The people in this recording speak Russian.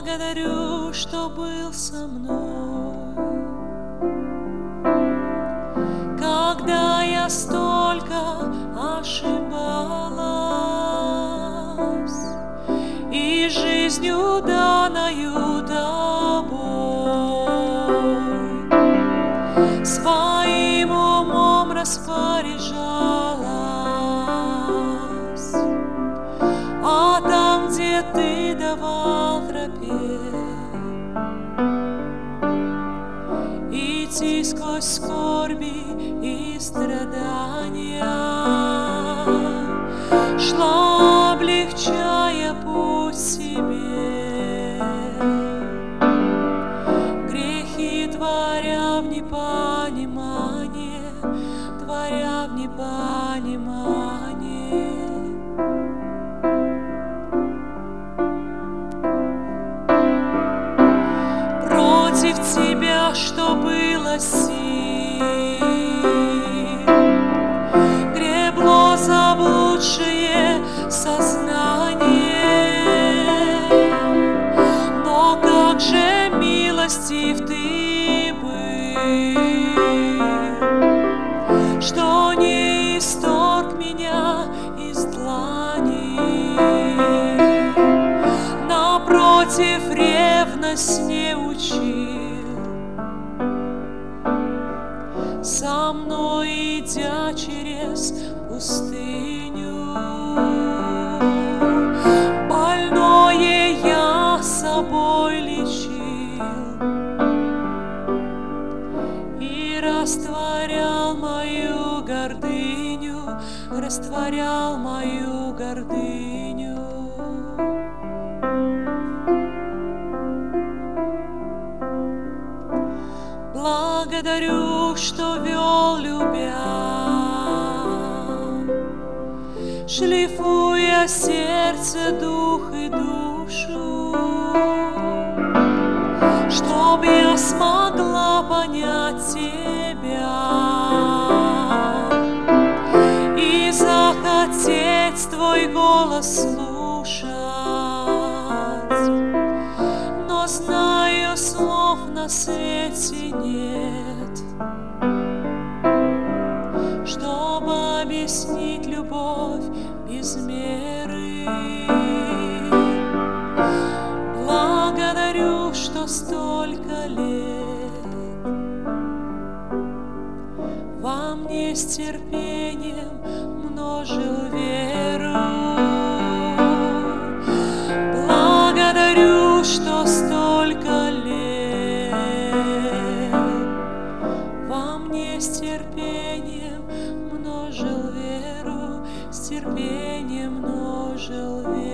Благодарю, что был со мной, когда я столько ошибалась, и жизнью даною тобой своим умом распоряжалась, а там, где ты давал тропе идти сквозь скорби и страдания, шла, облегчая путь себе, грехи творя в непонимание, творя в непонимание. Против тебя, что было сил, гребло заблудшее сознание, но как же милостив ты был, что не исторг меня из длани, напротив, ревность не учил, со мной идя через пустыню. Больное я собой лечил и растворял мою гордыню, растворял мою гордыню. Благодарю, что вел, любя, шлифуя сердце, дух и душу, чтоб я смогла понять тебя и захотеть твой голос слушать. Но знаю, слов на свете нет, чтобы объяснить любовь без меры. Благодарю, что столько лет во мне с терпением множил веру. Благодарю, что столько лет во мне с терпением множил веру, с терпением множил веру.